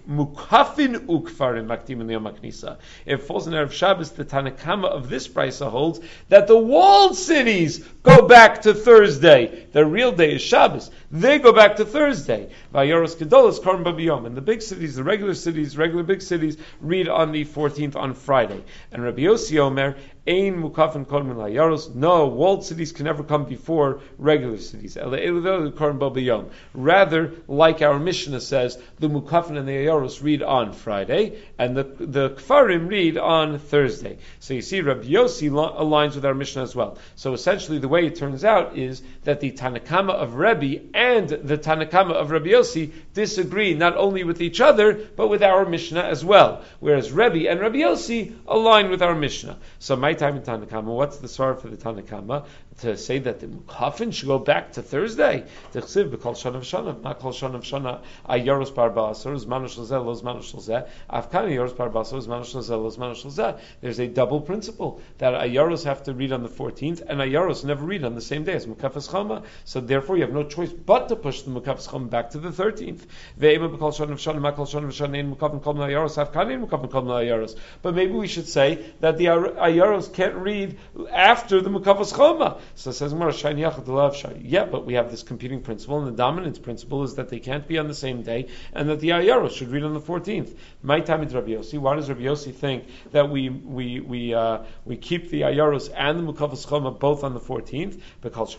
Ukfarin Makdim in the Yom HaKnisa. If it falls in Erev Shabbos, the Tanakama of this brayso holds that the walled cities go back to Thursday. Their real day is Shabbos. They go back to Thursday. Vayoros Gedolos Korban B'Yom. And the big cities, the regular cities, regular big cities, read on the fourteenth on Friday. And Rabbi Yossi Omer, Ein Mukafin Korban Layaros. No, walled cities can never come before regular cities. Rather, like our Mishnah says, the Mukafin and the Ayaros read on Friday, and the the Kfarim read on Thursday. So you see, Rabbi Yossi aligns with our Mishnah as well. So essentially, the way it turns out is that the Tanakama of Rebbe and the Tanakama of Rabbi Yossi disagree not only with each other, but with our Mishnah as well. Whereas Rebbe and Rabbi Yossi align with our Mishnah. So my time in Tanakama, what's the sorrow for the Tanakama? To say that the Mukafin should go back to Thursday. T'chsiv b'kol shana v'shana, not kol shana v'shana, ayaros bar ba'asar, zmanu shel zeh, lo zmanu shel zeh, afkan ayaros bar ba'asar, zmanu shel zeh, lo zmanu shel zeh. There's a double principle, that ayaros have to read on the fourteenth, and ayaros never read on the same day as Mukafas Chama, so therefore you have no choice but to push the Mukafas Chama back to the thirteenth. Ve'ema b'kol shana v'shana, ma kol shana v'shana, ein Mukafin kol ayaros, afkan ein Mukafin kol ayaros. But maybe we should say that the ayaros can't read after the Mukafas Chama. So it says, yeah, but we have this competing principle, and the dominant principle is that they can't be on the same day, and that the Ayaros should read on the fourteenth. My time is Rabbi Yossi. Why does Rabbi Yossi think that we we we uh, we keep the Ayaros and the Mukafas Choma both on the fourteenth? Because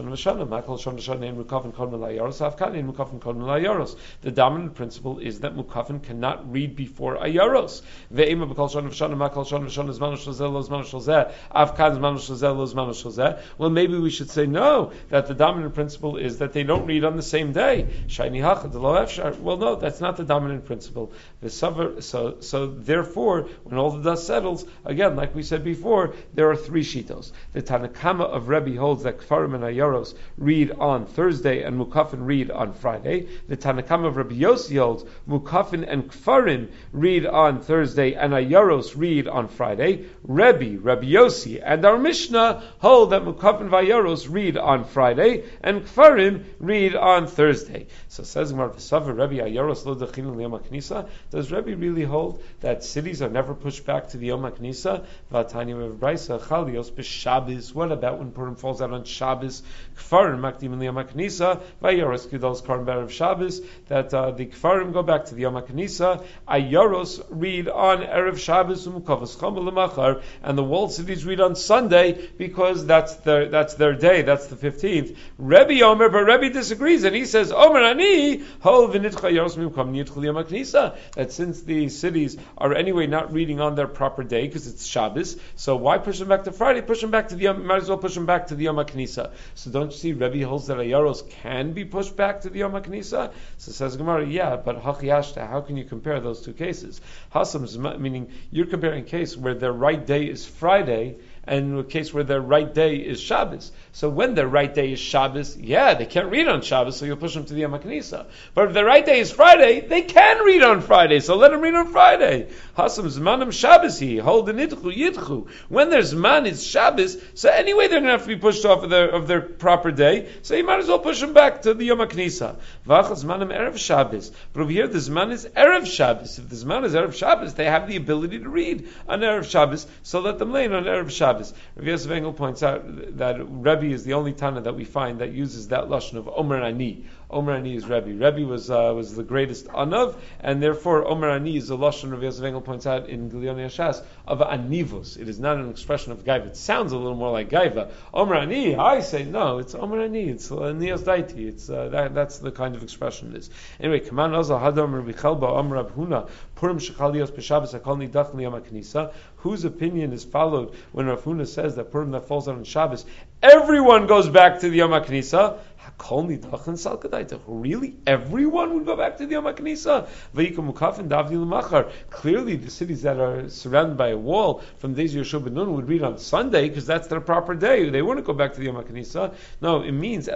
the dominant principle is that Mukafin cannot read before Ayaros. Well, maybe we should say no, that the dominant principle is that they don't read on the same day. Well, no, that's not the dominant principle. So, so therefore, when all the dust settles, again, like we said before, there are three shitos. The Tanakama of Rebbe holds that Kfarim and Ayaros read on Thursday and Mukafin read on Friday. The Tanakama of Rabbi Yossi holds Mukafin and Kfarim read on Thursday and Ayaros read on Friday. Rebbe, Rabbi Yossi, and our Mishnah hold that Mukafin and Vayaros read on Friday, and Kfarim read on Thursday. So says Gemara, Rebbe Ayaros lo dechin l'yom ha'knisa. Does Rebbe really hold that cities are never pushed back to the Yom HaKnisa? V'atani of Brisa Chalios b'Shabbos. What about when Purim falls out on Shabbos? Kfarim makdim l'yom ha'knisa. Vayaros kidol's Karim b'erev Shabbos. That uh, the Kfarim go back to the Yom HaKnisa. Ayaros read on erev Shabbos u'mukavos chama l'machar, and the walled cities read on Sunday because that's their that's their day. That's the fifteenth. Rebbe Omer, but Rebbe disagrees, and he says, Omer ani hol v'nitcha Ayaros mimkam nitchul Yom HaKnisa. That since the cities are anyway not reading on their proper day because it's Shabbos, so why push them back to Friday? Push them back to the Yom, might as well push them back to the Yom HaKnisa. So don't you see, Rebbe holds that Ayaros can be pushed back to the Yom HaKnisa? So says Gemara, yeah, but Hachiyashta, how can you compare those two cases? Hasam, meaning you're comparing a case where their right day is Friday, and a case where their right day is Shabbos. So when their right day is Shabbos, yeah, they can't read on Shabbos, so you'll push them to the Yom HaKnisa. But if their right day is Friday, they can read on Friday, so let them read on Friday. Hasam Zmanam Shabbos-hi, hold the Nidchu, Yidchu. When their Zman is Shabbos, so anyway they're going to have to be pushed off of their, of their proper day, so you might as well push them back to the Yom HaKnisa. V'achas Zmanam Erev Shabbos. But over here the Zman is Erev Shabbos. If the Zman is Erev Shabbos, they have the ability to read on Erev Shabbos, so let them lay on Erev Shabbos. Rav Yosef Engel points out that Rebbe is the only Tana that we find that uses that lashon of Omer Ani. Omer Ani is Rebbe. Rebbe was uh, was the greatest Anav, and therefore Omer Ani is the lashon Rav Yosef Engel points out in Gilion Yashas of Anivos. It is not an expression of Gaiva. It sounds a little more like Gaiva. Omer Ani, I say no, it's Omer Ani. It's uh, Nias Daiti. It's uh, that, that's the kind of expression it is. Anyway, Kaman Ozal Hadam Rabbi Chelba Omer Rab Huna Purim Shechalios B'Shabbos Hakol Nidach L'Yom HaKnisa. Whose opinion is followed when Rav Huna says that Purim that falls out on Shabbos, everyone goes back to the Yom HaKnisa? Really? Everyone would go back to the Yom HaKnisa? Clearly, the cities that are surrounded by a wall from the days of Yeshua ben Nun would read on Sunday because that's their proper day. They wouldn't go back to the Yom HaKnisa. No, it means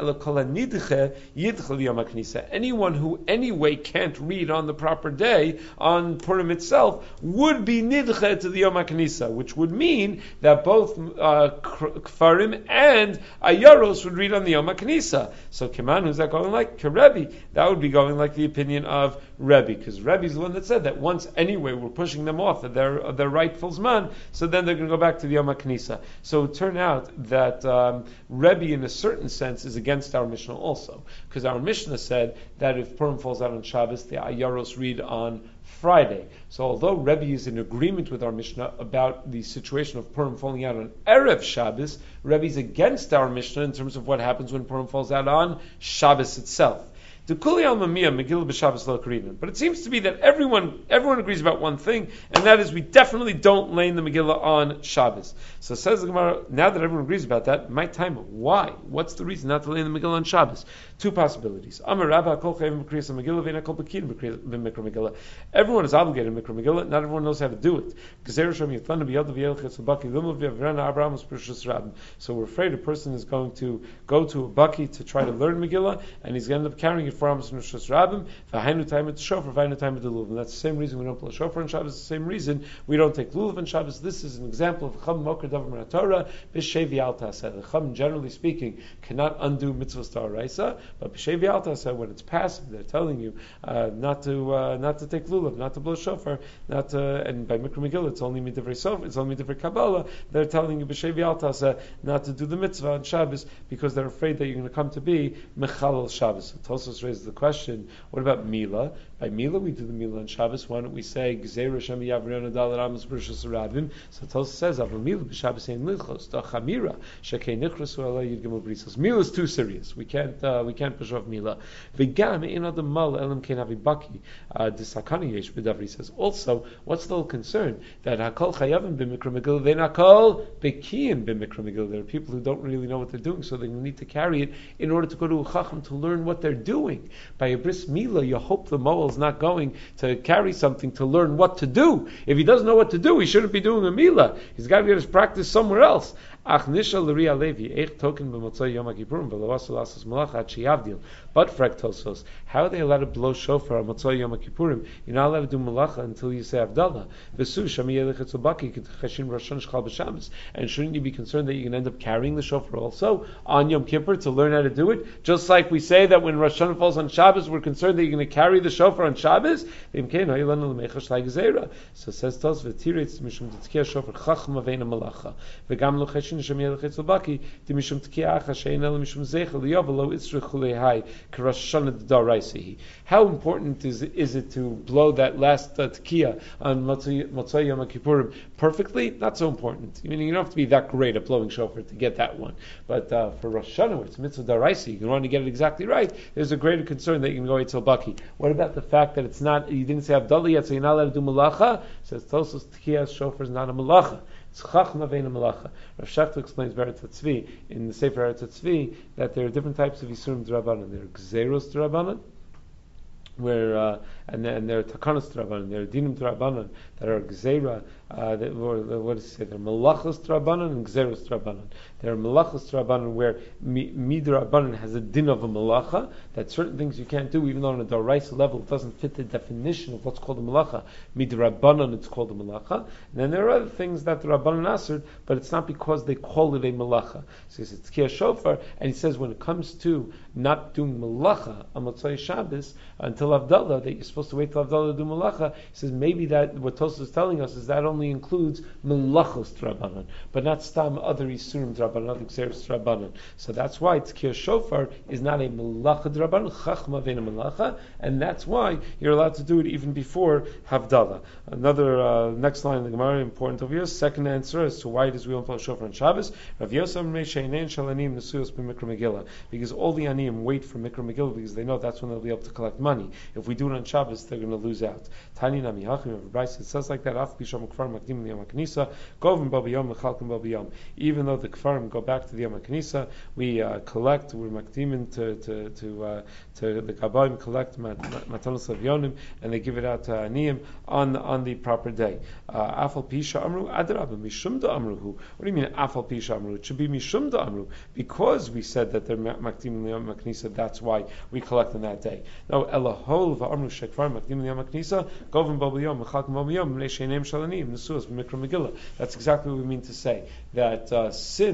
anyone who anyway can't read on the proper day, on Purim itself, would be nidche to the Yom HaKnisa, which would mean that both uh, Kfarim and Ayaros would read on the Yom HaKnisa. So Keman, who's that going like? Kerebi. That would be going like the opinion of Rebbe, because Rebbe's the one that said that once anyway we're pushing them off of their, of their rightful Zman, so then they're going to go back to the Yom HaKnisa. So it turned out that um, Rebbe, in a certain sense, is against our Mishnah also, because our Mishnah said that if Purim falls out on Shabbos, the Ayaros read on Friday. So although Rebbe is in agreement with our Mishnah about the situation of Purim falling out on Erev Shabbos, Rebbe is against our Mishnah in terms of what happens when Purim falls out on Shabbos itself. But it seems to be that everyone everyone agrees about one thing, and that is we definitely don't lay in the Megillah on Shabbos. So says the Gemara, now that everyone agrees about that, my time, why? What's the reason not to lay in the Megillah on Shabbos? Two possibilities. Everyone is obligated in Mikra Megillah, not everyone knows how to do it. So we're afraid a person is going to go to a Baki to try to learn Megillah, and he's going to end up carrying it for Amos and Rosh Rabbim, v'hainu time at shofar, v'hainu time at the lulav. And that's the same reason we don't play shofar on Shabbos. The same reason we don't take lulav on Shabbos. This is an example of chum moker davar min Torah b'shevi al taseh. The chum, generally speaking, cannot undo mitzvahs d'oraisa, but b'shevi al taseh, when it's passive, they're telling you uh, not to uh, not to take lulav, not to blow shofar, not to, and by Mikra Megillah it's only midivrei sof, it's only midivrei Kabbalah. They're telling you b'shevi al taseh not to do the mitzvah on Shabbos because they're afraid that you're going to come to be mechalel Shabbos. So Tosfos raises the question, what about Mila? By Mila we do the Mila on Shabbos. Why don't we say Gzeira Shem Yavrion Adal Ramos Bershus Rabim? So Tosfos says Avol Mila b'Shabbos Ein Lichos Da Chamira Shekei Nichrasu Alei Yud Gimel Brisos. Mila is too serious. We can't uh, we can't push off Mila. V'gam Ein Adam Mal Elam Kein Avi Baki Disakani Yesh B'Davri says. Also, what's the whole concern that Hakol Chayavim b'Mikra Megillah Vein Hakol Bekiyim b'Mikra Megillah? There are people who don't really know what they're doing, so they need to carry it in order to go to a Chacham to learn what they're doing. By a bris milah, you hope the moel is not going to carry something to learn what to do. If he doesn't know what to do, he shouldn't be doing a milah. He's got to get his practice somewhere else. But for Tosfos, how are they allowed to blow shofar on Motzei Yom Kippurim? You're not allowed to do malacha until you say Avdallah. And shouldn't you be concerned that you can end up carrying the shofar also on Yom Kippur to learn how to do it? Just like we say that when Rosh Hashanah falls on Shabbos, we're concerned that you're going to carry the shofar on Shabbos. So says Tosfos, Mishum Tzkiya Shofar Chachma Veina Malacha. V'gam lo cheshin Shem Yelchetz L'Baki Dimishum Tzkiya Acha Shein Ela Mishum Zeichel Liyavalo Itzrich Hulehai K'Rosh Hashanah D'Daraisihi. How important is it, is it to blow that last uh, Tzkiya on Motzei Yom Kippurim perfectly? Not so important. I mean, you don't have to be that great at blowing shofar to get that one. But uh, for Rosh Hashanah, where it's Mitzvah D'Araisi, you want to get it exactly right. There's a greater concern that you can go Eitzel Baki. What about the fact that it's not? You didn't say Avdallah yet, so you're not allowed to do Malacha? Says Tosfos, Tzkiya shofar is not a Malacha. It's Chachma Veina Malacha. Rav Shachta explains Eretz Tzvi in the Sefer Eretz Tzvi that there are different types of Yisurim D'Rabbanan. There are Gzeros D'Rabbanan, where uh, and, and there are Takanos D'Rabbanan, there are Dinim D'Rabbanan that are Gzeira. Uh, that, or, what does it say? There are Malachos D'Rabbanan and Gzeros D'Rabbanan. There are Malachos D'Rabbanan where Midrabbanan has a din of a malacha, that certain things you can't do, even though on a D'Oraisa level it doesn't fit the definition of what's called a malacha. Midrabbanan, it's called a malacha. And then there are other things that the Rabbanan answered, but it's not because they call it a malacha. So he says it's Tzkiya Shofar, and he says when it comes to not doing malacha on Motzei Shabbos until Avdallah, that you're supposed to wait till Avdallah to do malacha, he says maybe that what Tosfos is telling us is that only includes malachos D'Rabbanan, but not stam other Yisurim D'Rabbanan, other Gzeros D'Rabbanan. So that's why Tzkiya Shofar is not a malacha D'Rabbanan, chachma veina malacha, and that's why you're allowed to do it even before Havdalah. Another uh, next line in the Gemara, important over here. Second answer as to why does we don't blow shofar on Shabbos? Rav Yosef Meisheinen Shalanim Nesuyos b'Mikra Megillah, because all the aniyim wait for Mikra Megillah because they know that's when they'll be able to collect money. If we do it on Shabbos, they're going to lose out. Tani Nami Hachim of Bryce, it says like that. Af b'Sham Kfar Makdim Yom HaKnisa Govim Bo B'Yom Mechalkim Bo B'Yom. Even though the Kfarim go back to the Yom HaKnisa, we uh, collect. We're Makdimin to to to, uh, to the Kabayim collect Matanos Avyonim, and they give it out to aniyim on on the proper day. Afal Pisha Amru Adrabah Mishum Da Amruhu. What do you mean Afal Pisha Amru? It should be Mishum Da Amru, because we said that they're Makdim Yom HaKnisa. That's why we collect on that day. Now Elahol VaAmru Shekfar Makdim Yom HaKnisa Govim Bo B'Yom Mechalkim Bo B'Yom Mnei Sheinem Shalanim Nesuos B'Mikra Megillah. That's exactly what we mean to say, that uh, since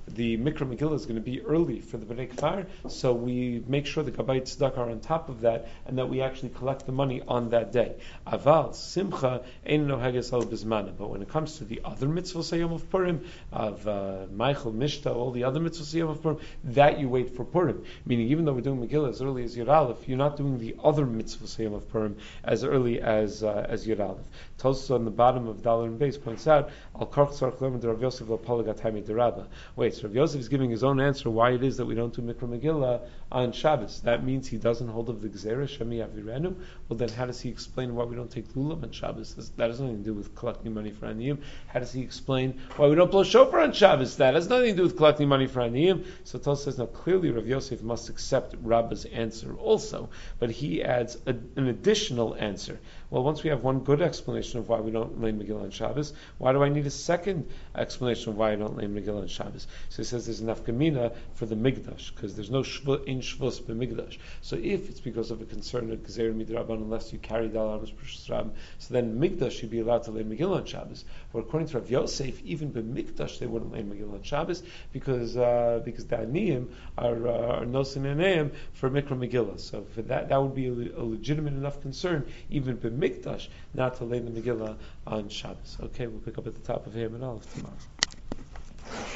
the Mikra Megillah is going to be early for the Bnei Kfar, so we make sure the Gabbai Tzedakah are on top of that, and that we actually collect the money on that day. Aval, Simcha, Ein Noheges Al Bizmana. But when it comes to the other mitzvahs Yom of Purim, of uh, Michael, Mishta, all the other mitzvahs Yom of Purim, that you wait for Purim. Meaning, even though we're doing Megillah as early as Yud Aleph, you're not doing the other mitzvahs Yom of Purim as early as uh, as Yud Aleph. Tosfos on the bottom of Dalar and Beis points out, Al Karch Tzarech Learn Rav Yosef Lo Palagataymi Derabba. Wait, so Rav Yosef is giving his own answer why it is that we don't do Mikra Megillah on Shabbos. That means he doesn't hold of the Gzera Shemi Avirenu. Well, then how does he explain why we don't take Lulam on Shabbos? That has nothing to do with collecting money for Aniyim. How does he explain why we don't blow shofar on Shabbos? That has nothing to do with collecting money for Aniyim. So Tosfos says, now clearly Rav Yosef must accept Rabba's answer also, but he adds a, an additional answer. Well, once we have one good explanation of why we don't lay Megillah on Shabbos, why do I need a second explanation of why I don't lay Megillah on Shabbos? So he says there's an nafkamina for the Migdash, because there's no shvu, in Shvus b'Migdash. So if it's because of a concern of Gezer Midraban, unless you carry Dal Arvus Precious Rab, so then Migdash you'd be allowed to lay Megillah on Shabbos. But according to Rav Yosef, even b'Migdash they wouldn't lay Megillah on Shabbos, because uh, because the Aniyim are uh, are nosin Aniyim for Mikra Megillah. So for that, that would be a, a legitimate enough concern, even b'Migdash, not to lay the Megillah on Shabbos. Okay, we'll pick up at the top of Hayam and Aleph tomorrow.